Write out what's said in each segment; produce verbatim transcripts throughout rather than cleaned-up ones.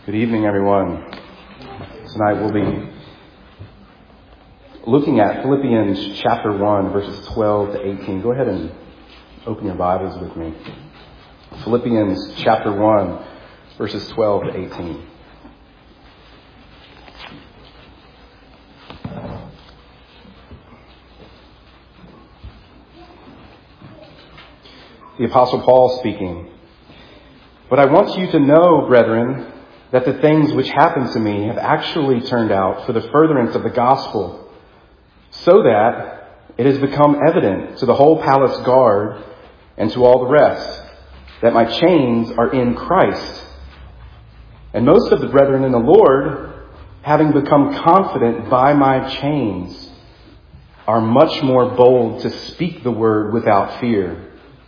Good evening, everyone. Tonight we'll be looking at Philippians chapter one, verses twelve to eighteen. Go ahead and open your Bibles with me. Philippians chapter one, verses twelve to eighteen. The Apostle Paul speaking. But I want you to know, brethren, that the things which happened to me have actually turned out for the furtherance of the gospel, so that it has become evident to the whole palace guard and to all the rest that my chains are in Christ. And most of the brethren in the Lord, having become confident by my chains, are much more bold to speak the word without fear.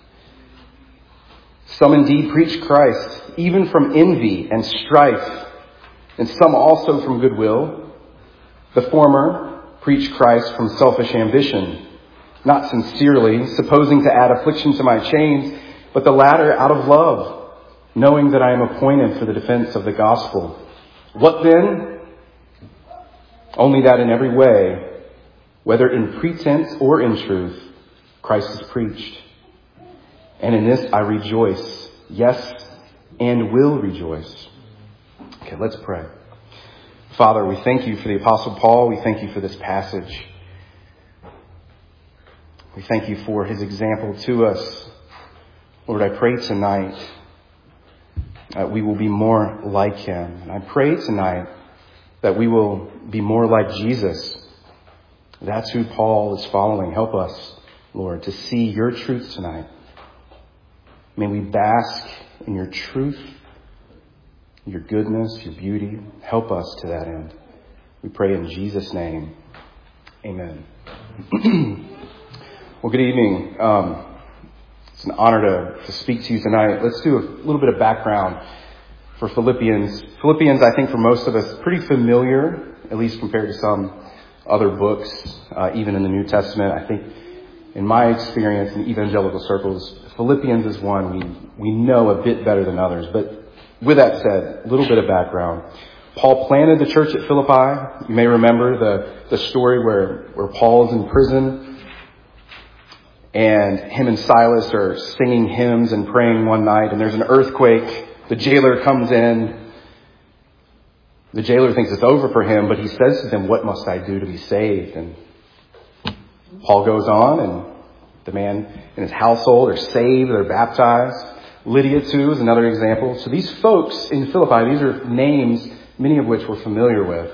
Some indeed preach Christ, even from envy and strife, and some also from goodwill. The former preach Christ from selfish ambition, not sincerely, supposing to add affliction to my chains, but the latter out of love, knowing that I am appointed for the defense of the gospel. What then? Only that in every way, whether in pretense or in truth, Christ is preached. And in this I rejoice, yes, and will rejoice. Okay, let's pray. Father, we thank you for the Apostle Paul. We thank you for this passage. We thank you for his example to us. Lord, I pray tonight that we will be more like him. And I pray tonight that we will be more like Jesus. That's who Paul is following. Help us, Lord, to see your truth tonight. May we bask in your truth, your goodness, your beauty. Help us to that end. We pray in Jesus' name. Amen. Well, good evening. Um, it's an honor to, to speak to you tonight. Let's do a little bit of background for Philippians. Philippians, I think for most of us, pretty familiar, at least compared to some other books, uh, even in the New Testament. I think in my experience in evangelical circles, Philippians is one we, we know a bit better than others. But with that said, a little bit of background. Paul planted the church at Philippi. You may remember the, the story where, where Paul's in prison and him and Silas are singing hymns and praying one night, and there's an earthquake. The jailer comes in. The jailer thinks it's over for him, but he says to them, "What must I do to be saved?" And Paul goes on, and the man and his household are saved, they're baptized. Lydia, too, is another example. So these folks in Philippi, these are names, many of which we're familiar with.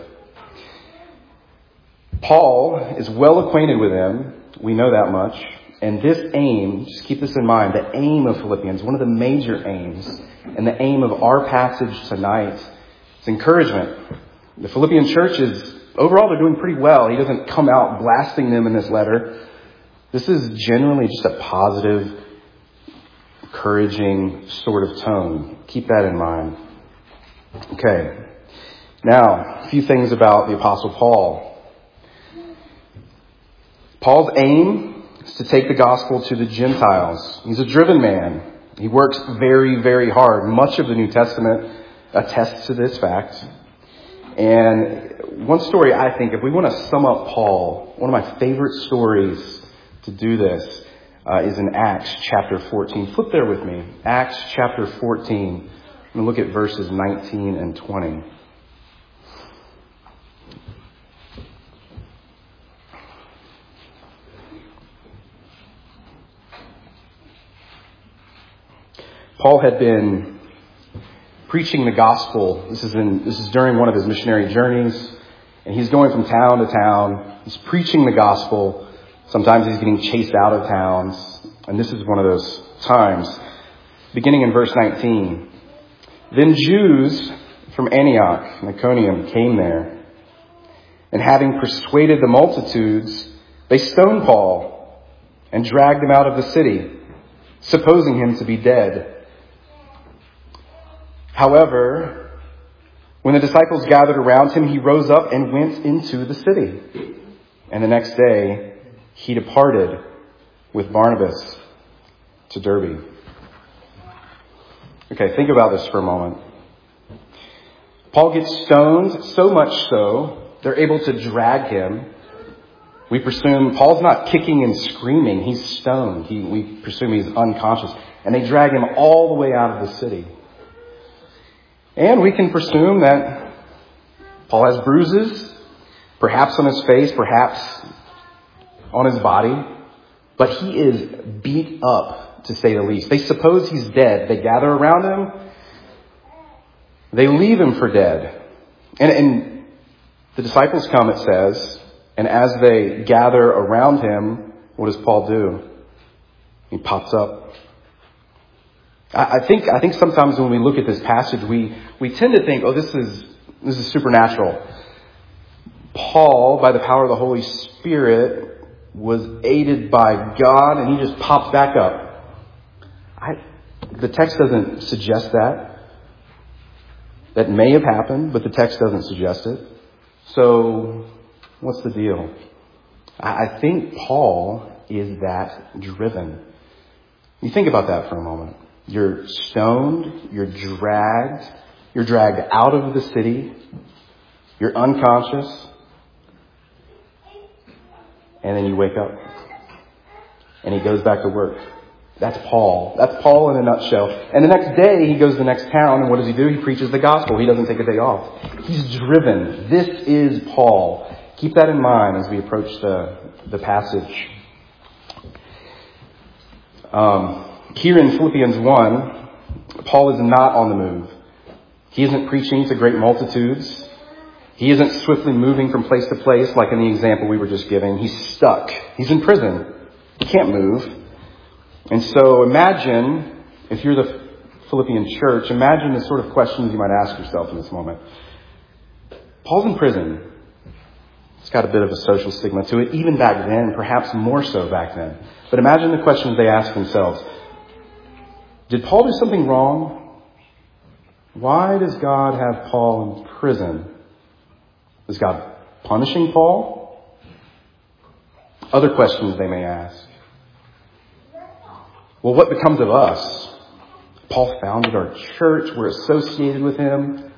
Paul is well acquainted with them. We know that much. And this aim, just keep this in mind, the aim of Philippians, one of the major aims, and the aim of our passage tonight, is encouragement. The Philippian church is, overall, they're doing pretty well. He doesn't come out blasting them in this letter. This is generally just a positive, encouraging sort of tone. Keep that in mind. Okay. Now, a few things about the Apostle Paul. Paul's aim is to take the gospel to the Gentiles. He's a driven man. He works very, very hard. Much of the New Testament attests to this fact. And one story, I think, if we want to sum up Paul, one of my favorite stories to do this uh, is in Acts chapter fourteen. Flip there with me. Acts chapter fourteen. I'm going to look at verses nineteen and twenty. Paul had been preaching the gospel. This is in this is during one of his missionary journeys, and he's going from town to town. He's preaching the gospel. Sometimes he's getting chased out of towns, and this is one of those times. Beginning in verse nineteen. Then Jews from Antioch and Iconium came there, and having persuaded the multitudes, they stoned Paul and dragged him out of the city, supposing him to be dead. However, when the disciples gathered around him, he rose up and went into the city. And the next day, he departed with Barnabas to Derbe. Okay, think about this for a moment. Paul gets stoned, so much so, they're able to drag him. We presume Paul's not kicking and screaming. He's stoned. He, we presume he's unconscious. And they drag him all the way out of the city. And we can presume that Paul has bruises, perhaps on his face, perhaps on his body. But he is beat up, to say the least. They suppose he's dead. They gather around him. They leave him for dead. And, and the disciples come, it says, and as they gather around him, what does Paul do? He pops up. I, I think I think sometimes when we look at this passage, we, we tend to think, oh, this is this is supernatural. Paul, by the power of the Holy Spirit, was aided by God, and he just pops back up. I, the text doesn't suggest that. That may have happened, but the text doesn't suggest it. So, what's the deal? I think Paul is that driven. You think about that for a moment. You're stoned, you're dragged, you're dragged out of the city, you're unconscious, and then you wake up. And he goes back to work. That's Paul. That's Paul in a nutshell. And the next day, he goes to the next town, and what does he do? He preaches the gospel. He doesn't take a day off. He's driven. This is Paul. Keep that in mind as we approach the, the passage. Um, here in Philippians one, Paul is not on the move. He isn't preaching to great multitudes. He isn't swiftly moving from place to place like in the example we were just giving. He's stuck. He's in prison. He can't move. And so imagine, if you're the Philippian church, imagine the sort of questions you might ask yourself in this moment. Paul's in prison. It's got a bit of a social stigma to it, even back then, perhaps more so back then. But imagine the questions they ask themselves. Did Paul do something wrong? Why does God have Paul in prison? Is God punishing Paul? Other questions they may ask. Well, what becomes of us? Paul founded our church. We're associated with him.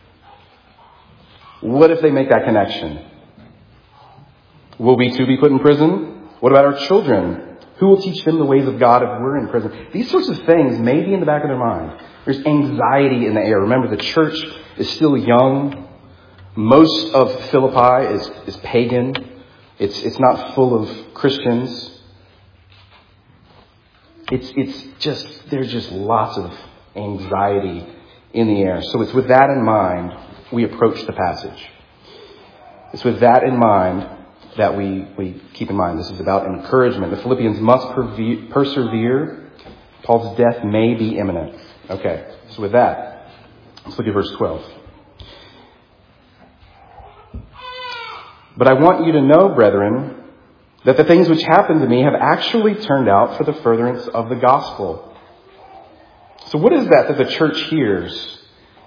What if they make that connection? Will we too be put in prison? What about our children? Who will teach them the ways of God if we're in prison? These sorts of things may be in the back of their mind. There's anxiety in the air. Remember, the church is still young. Most of Philippi is, is pagan. It's, it's not full of Christians. It's, it's just, there's just lots of anxiety in the air. So it's with that in mind we approach the passage. It's with that in mind that we, we keep in mind this is about encouragement. The Philippians must perve- persevere. Paul's death may be imminent. Okay, so with that, let's look at verse twelve. But I want you to know, brethren, that the things which happened to me have actually turned out for the furtherance of the gospel. So what is that that the church hears?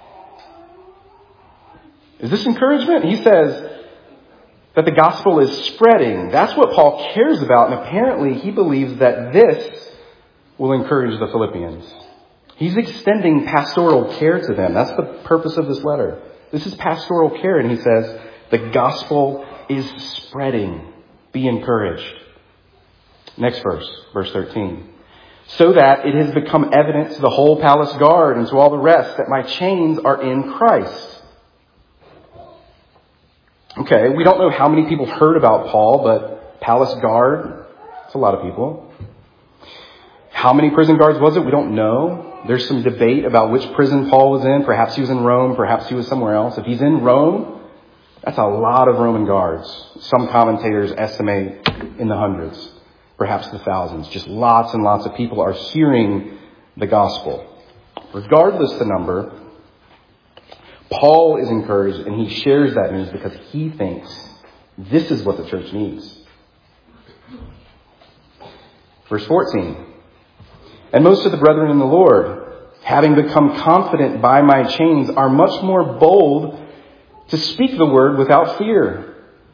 Is this encouragement? He says that the gospel is spreading. That's what Paul cares about, and apparently he believes that this will encourage the Philippians. He's extending pastoral care to them. That's the purpose of this letter. This is pastoral care, and he says the gospel is spreading. Be encouraged. Next verse, verse thirteen. So that it has become evident to the whole palace guard and to all the rest that my chains are in Christ. Okay, we don't know how many people heard about Paul, but palace guard, it's a lot of people. How many prison guards was it? We don't know. There's some debate about which prison Paul was in. Perhaps he was in Rome. Perhaps he was somewhere else. If he's in Rome, that's a lot of Roman guards. Some commentators estimate in the hundreds, perhaps the thousands. Just lots and lots of people are hearing the gospel. Regardless the number, Paul is encouraged, and he shares that news because he thinks this is what the church needs. Verse fourteen. And most of the brethren in the Lord, having become confident by my chains, are much more bold to speak the word without fear.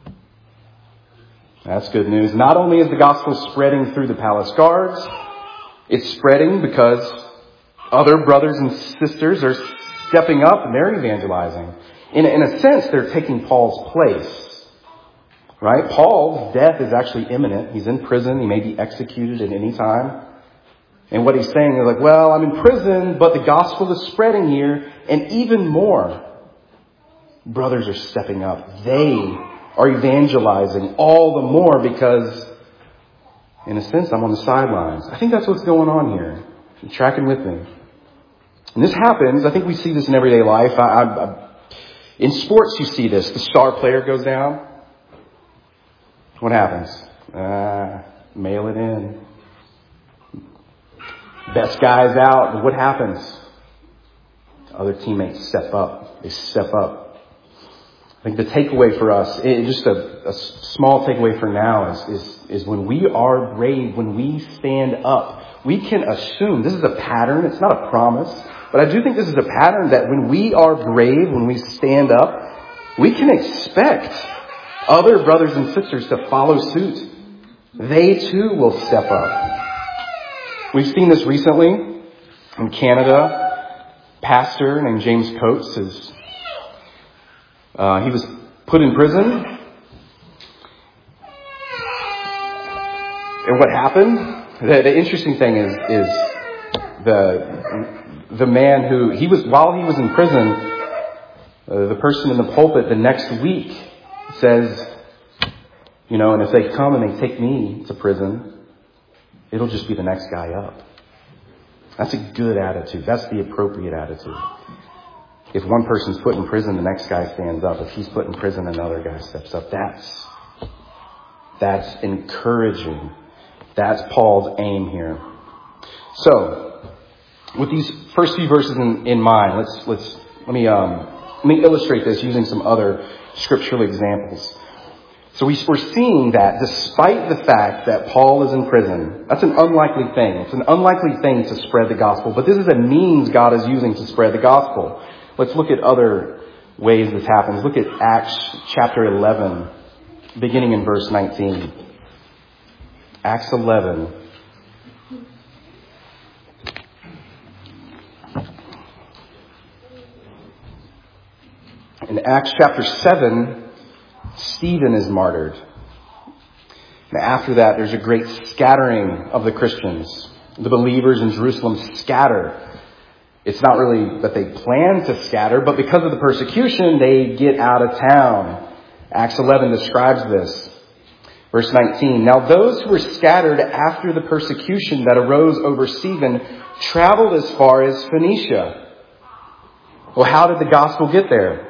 That's good news. Not only is the gospel spreading through the palace guards, it's spreading because other brothers and sisters are stepping up and they're evangelizing. In, in a sense, they're taking Paul's place, right? Paul's death is actually imminent. He's in prison. He may be executed at any time. And what he's saying is like, well, I'm in prison, but the gospel is spreading here. And even more, brothers are stepping up. They are evangelizing all the more because, in a sense, I'm on the sidelines. I think that's what's going on here. You're tracking with me. And this happens. I think we see this in everyday life. I, I, I, in sports, you see this. The star player goes down. What happens? Uh, mail it in. Best guy's out. What happens? Other teammates step up. They step up. I think the takeaway for us, it, just a, a small takeaway for now is, is, is when we are brave, when we stand up, we can assume, this is a pattern, it's not a promise, but I do think this is a pattern that when we are brave, when we stand up, we can expect other brothers and sisters to follow suit. They too will step up. We've seen this recently in Canada. A pastor named James Coates is Uh, he was put in prison. And what happened? The, the interesting thing is, is the the man who he was while he was in prison, uh, the person in the pulpit the next week says, you know, and if they come and they take me to prison, it'll just be the next guy up. That's a good attitude. That's the appropriate attitude. If one person's put in prison, the next guy stands up. If he's put in prison, another guy steps up. That's, that's encouraging. That's Paul's aim here. So, with these first few verses in, in mind, let's, let's, let me, um, let me illustrate this using some other scriptural examples. So we, we're seeing that despite the fact that Paul is in prison, that's an unlikely thing. It's an unlikely thing to spread the gospel, but this is a means God is using to spread the gospel. Let's look at other ways this happens. Look at Acts chapter eleven, beginning in verse nineteen. Acts eleven. In Acts chapter seven, Stephen is martyred. And after that, there's a great scattering of the Christians. The believers in Jerusalem scatter. It's not really that they plan to scatter, but because of the persecution, they get out of town. Acts eleven describes this. Verse nineteen, now those who were scattered after the persecution that arose over Stephen traveled as far as Phoenicia. Well, how did the gospel get there?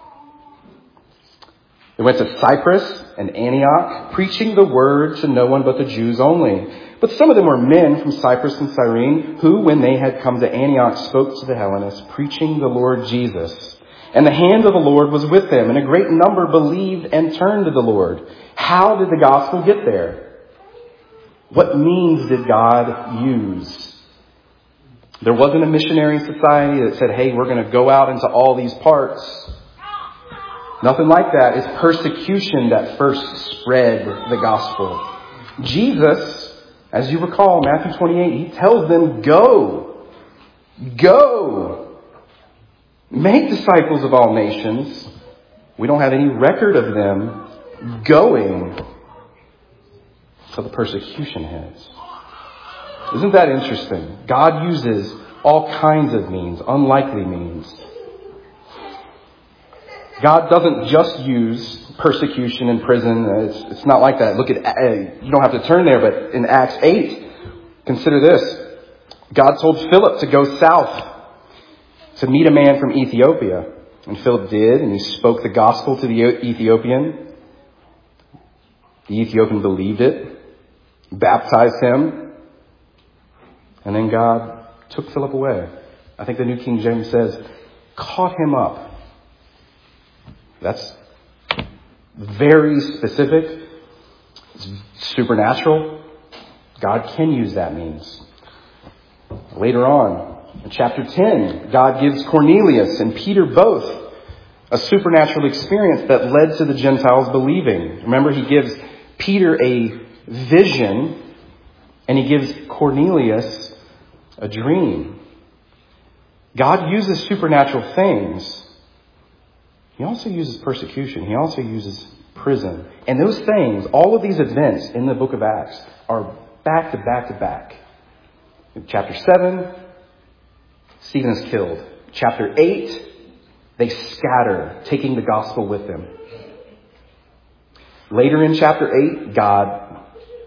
They went to Cyprus and Antioch, preaching the word to no one but the Jews only. But some of them were men from Cyprus and Cyrene, who, when they had come to Antioch, spoke to the Hellenists, preaching the Lord Jesus. And the hand of the Lord was with them, and a great number believed and turned to the Lord. How did the gospel get there? What means did God use? There wasn't a missionary society that said, hey, we're going to go out into all these parts. Nothing like that. It's persecution that first spread the gospel. Jesus, as you recall, Matthew twenty-eight, he tells them, go, go, make disciples of all nations. We don't have any record of them going till the persecution hits. Isn't that interesting? God uses all kinds of means, unlikely means. God doesn't just use persecution in prison. It's, it's not like that. Look at, uh, you don't have to turn there, but in Acts eight, consider this. God told Philip to go south to meet a man from Ethiopia. And Philip did, and he spoke the gospel to the Ethiopian. The Ethiopian believed it, baptized him, and then God took Philip away. I think the New King James says, caught him up. That's very specific. It's supernatural. God can use that means. Later on, in chapter ten, God gives Cornelius and Peter both a supernatural experience that led to the Gentiles believing. Remember, he gives Peter a vision, and he gives Cornelius a dream. God uses supernatural things He also uses persecution. He also uses prison. And those things, all of these events in the book of Acts are back to back to back. In chapter seven, Stephen is killed. Chapter eight, they scatter, taking the gospel with them. Later in chapter eight, God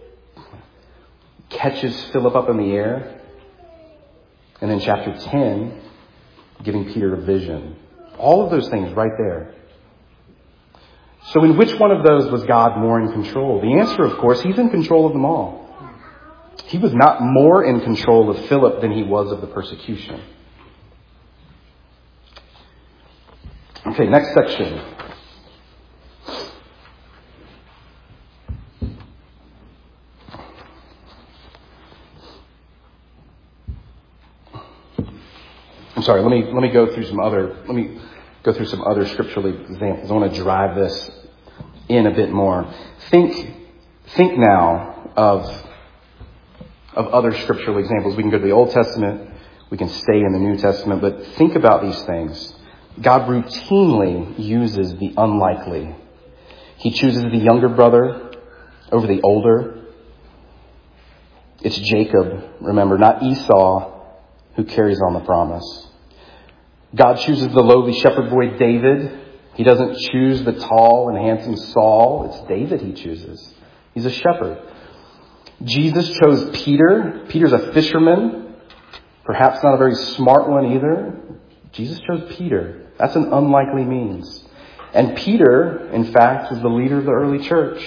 catches Philip up in the air. And then chapter ten, giving Peter a vision. All of those things right there. So in which one of those was God more in control? The answer, of course, he's in control of them all. He was not more in control of Philip than he was of the persecution. Okay, next section. I'm sorry, let me let me go through some other let me go through some other scriptural examples. I want to drive this in a bit more. Think think now of of other scriptural examples. We can go to the Old Testament, we can stay in the New Testament, but think about these things. God routinely uses the unlikely. He chooses the younger brother over the older. It's Jacob, remember, not Esau, who carries on the promise. God chooses the lowly shepherd boy David. He doesn't choose the tall and handsome Saul. It's David he chooses. He's a shepherd. Jesus chose Peter. Peter's a fisherman. Perhaps not a very smart one either. Jesus chose Peter. That's an unlikely means. And Peter, in fact, was the leader of the early church.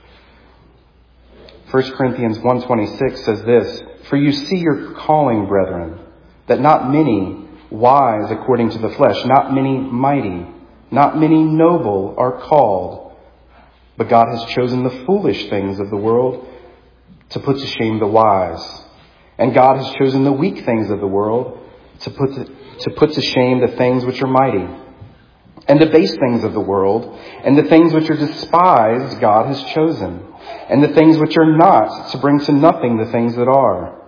First Corinthians one twenty-six says this, "For you see your calling, brethren, that not many wise according to the flesh, not many mighty, not many noble are called. But God has chosen the foolish things of the world to put to shame the wise. And God has chosen the weak things of the world to put to, to put to shame the things which are mighty. And the base things of the world, and the things which are despised, God has chosen. And the things which are not, to bring to nothing the things that are,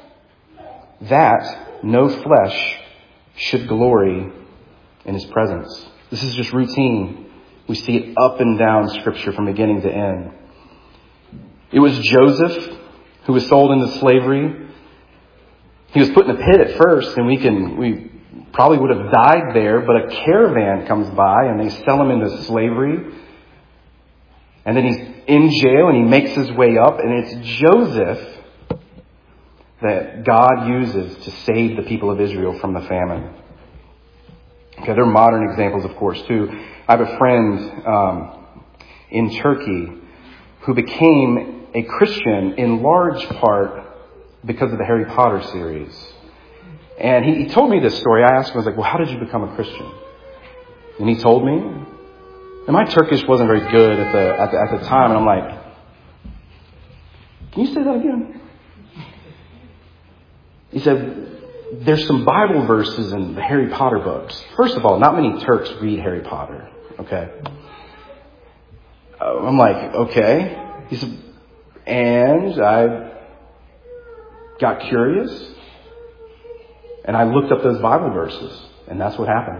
that no flesh should glory in his presence." This is just routine. We see it up and down Scripture from beginning to end. It was Joseph who was sold into slavery. He was put in a pit at first, and we can we probably would have died there, but a caravan comes by and they sell him into slavery. And then he's in jail and he makes his way up, and it's Joseph that God uses to save the people of Israel from the famine. Okay, there are modern examples, of course, too. I have a friend um, in Turkey who became a Christian in large part because of the Harry Potter series. And he, he told me this story. I asked him, I was like, well, how did you become a Christian? And he told me. And my Turkish wasn't very good at the at the, at the time. And I'm like, can you say that again? He said, there's some Bible verses in the Harry Potter books. First of all, not many Turks read Harry Potter. Okay. Uh, I'm like, okay. He said, and I got curious. And I looked up those Bible verses. And that's what happened.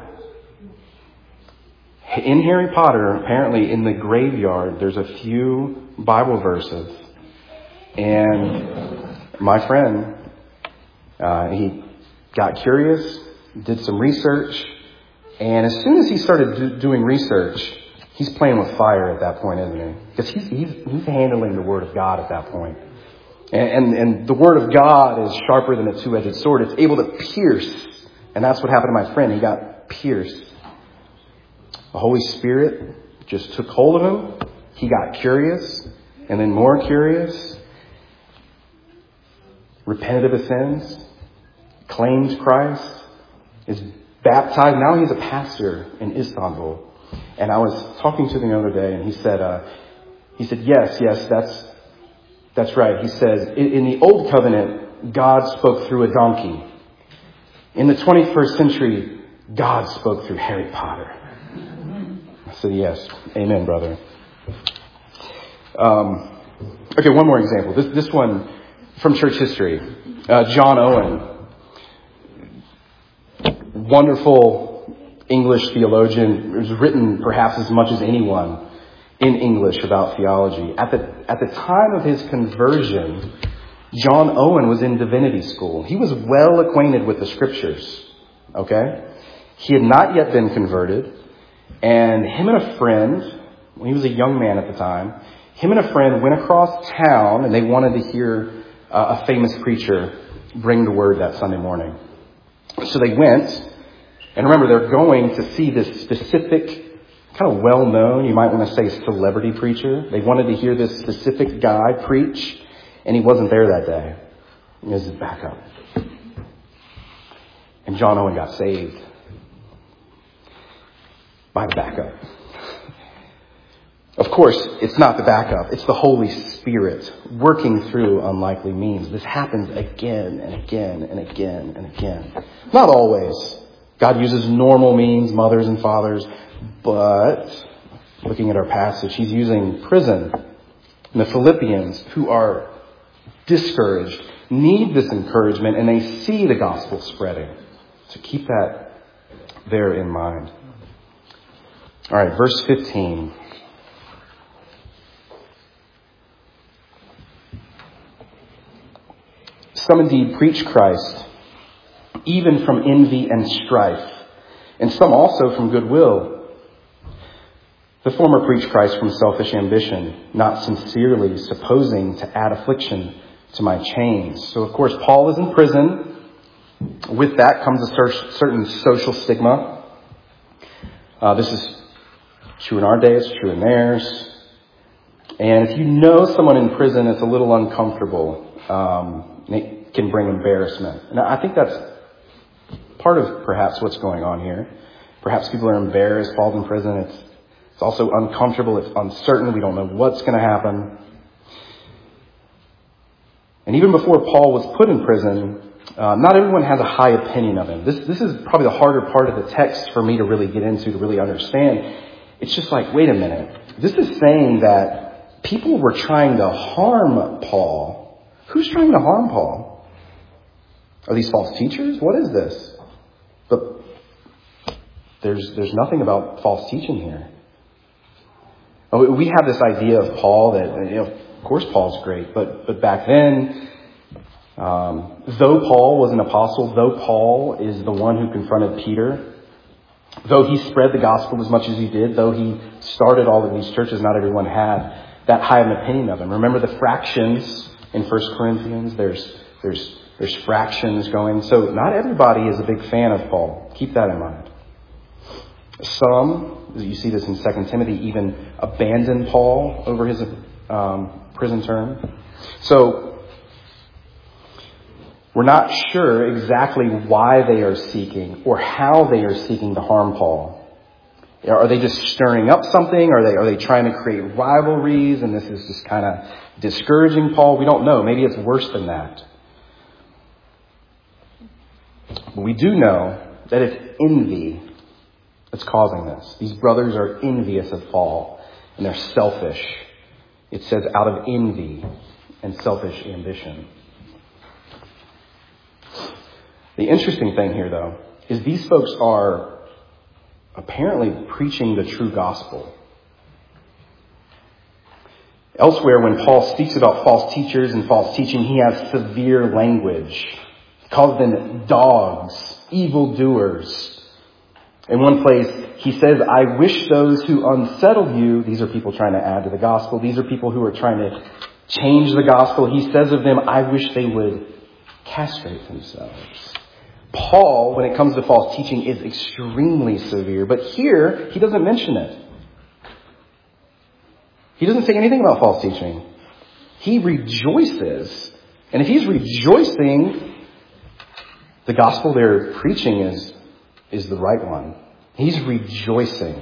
In Harry Potter, apparently in the graveyard, there's a few Bible verses. And my friend, uh, he got curious, did some research, and as soon as he started do- doing research, he's playing with fire at that point, isn't he? Because he's, he's, he's handling the Word of God at that point. And, and, and the Word of God is sharper than a two-edged sword. It's able to pierce. And that's what happened to my friend. He got pierced. The Holy Spirit just took hold of him. He got curious, and then more curious. Repented of his sins. Claimed Christ. Is baptized. Now he's a pastor in Istanbul. And I was talking to him the other day, and he said, uh, he said, yes, yes, that's, that's right. He says, in, in the Old Covenant, God spoke through a donkey. In the twenty-first century, God spoke through Harry Potter. I said, yes. Amen, brother. Um, okay, one more example. This, this one from church history. Uh, John Owen. Wonderful English theologian. It was written perhaps as much as anyone in English about theology. At the, at the time of his conversion, John Owen was in divinity school. He was well acquainted with the scriptures. Okay? He had not yet been converted. And him and a friend, when he was a young man at the time, him and a friend went across town and they wanted to hear uh, a famous preacher bring the word that Sunday morning. So they went, and remember, they're going to see this specific, kind of well-known, you might want to say celebrity preacher. They wanted to hear this specific guy preach, and he wasn't there that day. This is backup. And John Owen got saved by the backup. Of course, it's not the backup. It's the Holy Spirit working through unlikely means. This happens again and again and again and again. Not always. God uses normal means, mothers and fathers. But, looking at our passage, he's using prison. And the Philippians, who are discouraged, need this encouragement, and they see the gospel spreading. So keep that there in mind. All right, verse fifteen. Some indeed preach Christ, even from envy and strife, and some also from goodwill. The former preach Christ from selfish ambition, not sincerely, supposing to add affliction to my chains. So, of course, Paul is in prison. With that comes a certain social stigma. Uh, this is true in our day, it's true in theirs. And if you know someone in prison, it's a little uncomfortable. Um, it can bring embarrassment. And I think that's part of perhaps what's going on here. Perhaps people are embarrassed. Paul's in prison. It's, it's also uncomfortable. It's uncertain. We don't know what's going to happen. And even before Paul was put in prison, uh, not everyone has a high opinion of him. This, this is probably the harder part of the text for me to really get into, to really understand. It's just like, wait a minute. This is saying that people were trying to harm Paul. Who's trying to harm Paul? Are these false teachers? What is this? But there's there's nothing about false teaching here. We have this idea of Paul that, you know, of course Paul's great, but but back then, um, though Paul was an apostle, though Paul is the one who confronted Peter, though he spread the gospel as much as he did, though he started all of these churches, not everyone had that high of an opinion of him. Remember the fractions in First Corinthians? There's there's there's fractions going. So not everybody is a big fan of Paul. Keep that in mind. Some, you see this in Second Timothy, even abandon Paul over his um, prison term. So we're not sure exactly why they are seeking or how they are seeking to harm Paul. Are they just stirring up something? Are they are they trying to create rivalries and this is just kind of discouraging Paul? We don't know. Maybe it's worse than that. But we do know that it's envy that's causing this. These brothers are envious of Paul and they're selfish. It says out of envy and selfish ambition. The interesting thing here, though, is these folks are apparently preaching the true gospel. Elsewhere, when Paul speaks about false teachers and false teaching, he has severe language. He calls them dogs, evildoers. In one place, he says, I wish those who unsettle you, these are people trying to add to the gospel, these are people who are trying to change the gospel. He says of them, I wish they would castrate themselves. Paul, when it comes to false teaching, is extremely severe. But here, he doesn't mention it. He doesn't say anything about false teaching. He rejoices. And if he's rejoicing, the gospel they're preaching is, is the right one. He's rejoicing.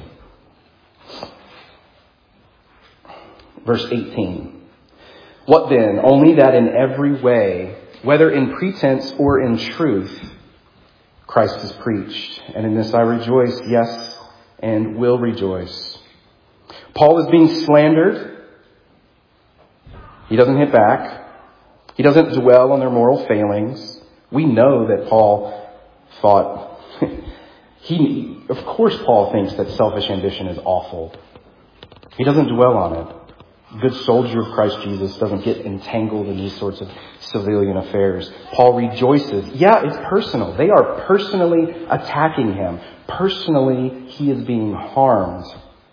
Verse eighteen. What then? Only that in every way, whether in pretense or in truth, Christ is preached, and in this I rejoice, yes, and will rejoice. Paul is being slandered. He doesn't hit back. He doesn't dwell on their moral failings. We know that Paul thought He, of course, Paul thinks that selfish ambition is awful. He doesn't dwell on it. A good soldier of Christ Jesus doesn't get entangled in these sorts of civilian affairs. Paul rejoices. Yeah, it's personal. They are personally attacking him. Personally, he is being harmed.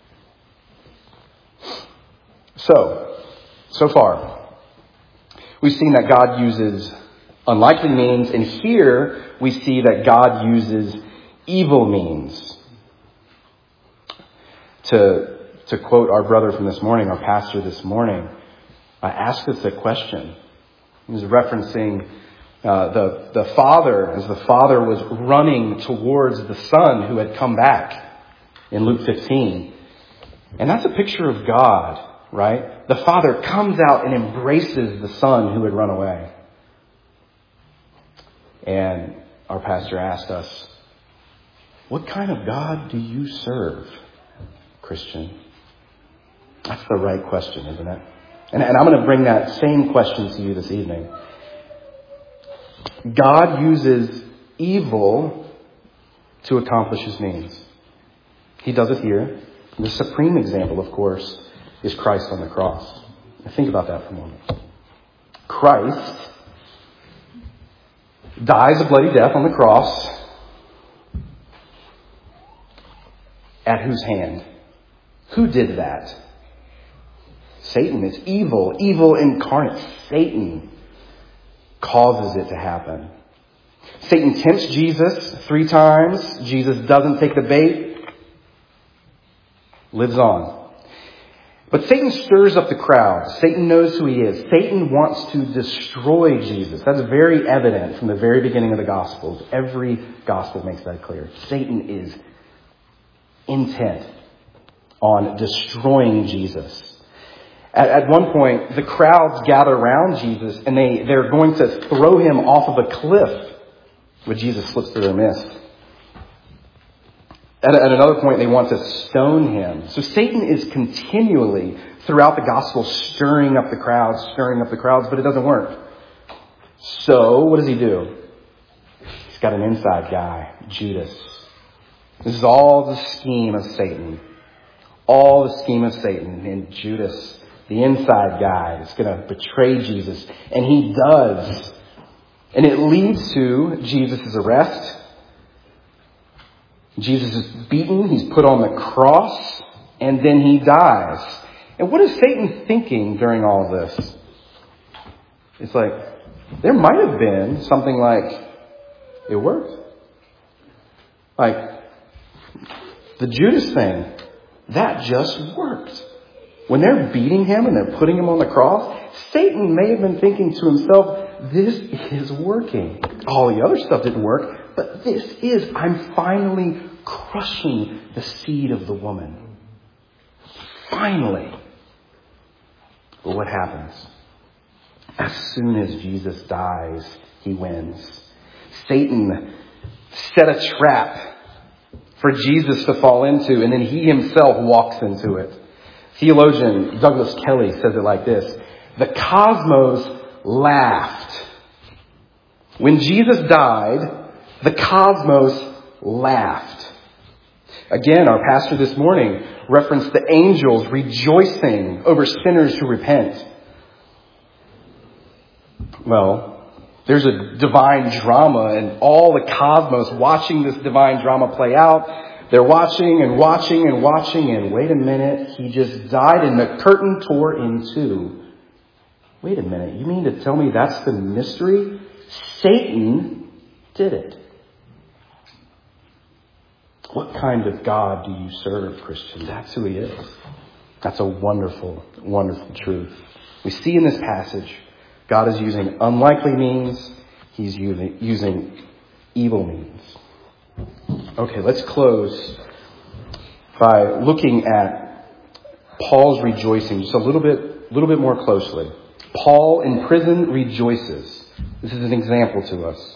So, so far, we've seen that God uses unlikely means, and here we see that God uses evil means. To, to quote our brother from this morning, our pastor this morning, uh, asked us a question. He was referencing uh, the, the father, as the father was running towards the son who had come back in Luke fifteen. And that's a picture of God, right? The father comes out and embraces the son who had run away. And our pastor asked us, what kind of God do you serve, Christian? That's the right question, isn't it? And, and I'm going to bring that same question to you this evening. God uses evil to accomplish his means. He does it here. The supreme example, of course, is Christ on the cross. Now think about that for a moment. Christ dies a bloody death on the cross. At whose hand? Who did that? Satan. It's evil. Evil incarnate. Satan causes it to happen. Satan tempts Jesus three times. Jesus doesn't take the bait. Lives on. But Satan stirs up the crowd. Satan knows who he is. Satan wants to destroy Jesus. That's very evident from the very beginning of the Gospels. Every Gospel makes that clear. Satan is intent on destroying Jesus. At, at one point, the crowds gather around Jesus and they, they're going to throw him off of a cliff. But Jesus slips through their midst. At, at another point, they want to stone him. So Satan is continually, throughout the gospel, stirring up the crowds, stirring up the crowds, but it doesn't work. So, what does he do? He's got an inside guy, Judas. This is all the scheme of Satan. All the scheme of Satan. And Judas, the inside guy, is going to betray Jesus. And he does. And it leads to Jesus' arrest. Jesus is beaten. He's put on the cross. And then he dies. And what is Satan thinking during all of this? It's like, there might have been something like, it worked. Like, the Judas thing, that just worked. When they're beating him and they're putting him on the cross, Satan may have been thinking to himself, this is working. All the other stuff didn't work, but this is, I'm finally crushing the seed of the woman. Finally. But what happens? As soon as Jesus dies, he wins. Satan set a trap for Jesus to fall into, and then he himself walks into it. Theologian Douglas Kelly says it like this. The cosmos laughed. When Jesus died, the cosmos laughed. Again, our pastor this morning referenced the angels rejoicing over sinners who repent. Well, there's a divine drama and all the cosmos watching this divine drama play out. They're watching and watching and watching and wait a minute, he just died and the curtain tore in two. Wait a minute, you mean to tell me that's the mystery? Satan did it. What kind of God do you serve, Christian? That's who he is. That's a wonderful, wonderful truth. We see in this passage, God is using unlikely means. He's using, using evil means. Okay, let's close by looking at Paul's rejoicing just a little bit, little bit more closely. Paul in prison rejoices. This is an example to us.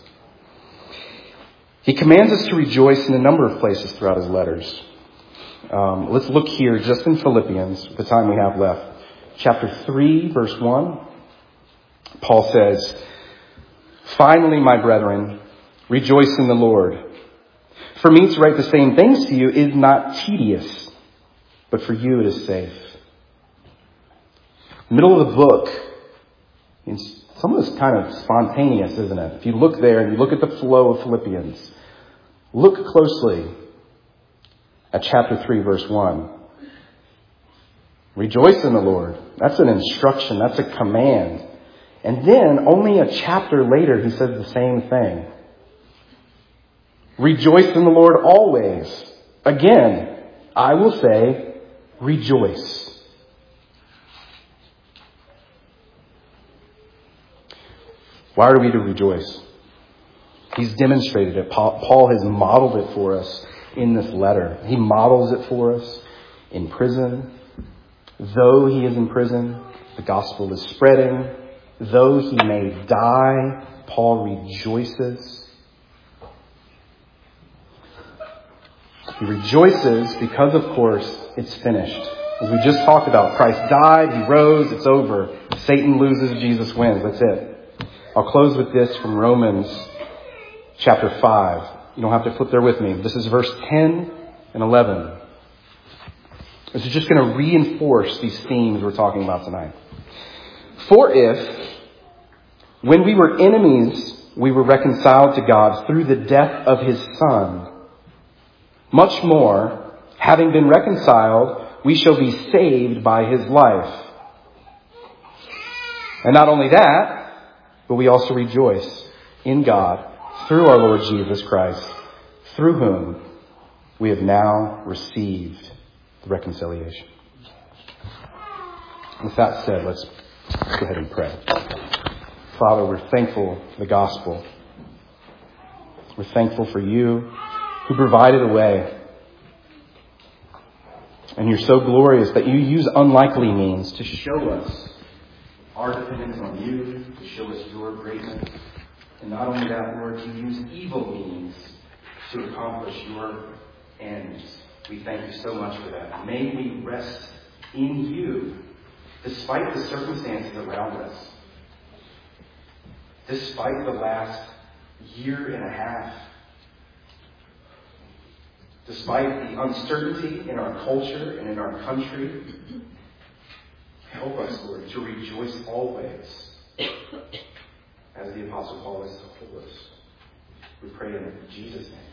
He commands us to rejoice in a number of places throughout his letters. Um, let's look here just in Philippians, the time we have left. Chapter three, verse one. Paul says, "Finally, my brethren, rejoice in the Lord. For me to write the same things to you is not tedious, but for you it is safe. Middle of the book, it's, some of this kind of spontaneous, isn't it? If you look there and you look at the flow of Philippians, look closely at chapter three, verse one. Rejoice in the Lord. That's an instruction. That's a command. And then only a chapter later, he says the same thing. Rejoice in the Lord always. Again, I will say, rejoice. Why are we to rejoice? He's demonstrated it. Paul has modeled it for us in this letter. He models it for us in prison. Though he is in prison, the gospel is spreading. Though he may die, Paul rejoices. He rejoices because, of course, it's finished. As we just talked about, Christ died, he rose, it's over. Satan loses, Jesus wins. That's it. I'll close with this from Romans chapter five. You don't have to flip there with me. This is verse ten and eleven. This is just going to reinforce these themes we're talking about tonight. For if, when we were enemies, we were reconciled to God through the death of his Son, much more, having been reconciled, we shall be saved by his life. And not only that, but we also rejoice in God through our Lord Jesus Christ, through whom we have now received the reconciliation. With that said, let's go ahead and pray. Father, we're thankful for the gospel. We're thankful for you who provided a way. And you're so glorious that you use unlikely means to show us our dependence on you, to show us your greatness. And not only that, Lord, you use evil means to accomplish your ends. We thank you so much for that. May we rest in you, despite the circumstances around us, despite the last year and a half, despite the uncertainty in our culture and in our country. Help us, Lord, to rejoice always, as the Apostle Paul has told us. We pray in Jesus' name.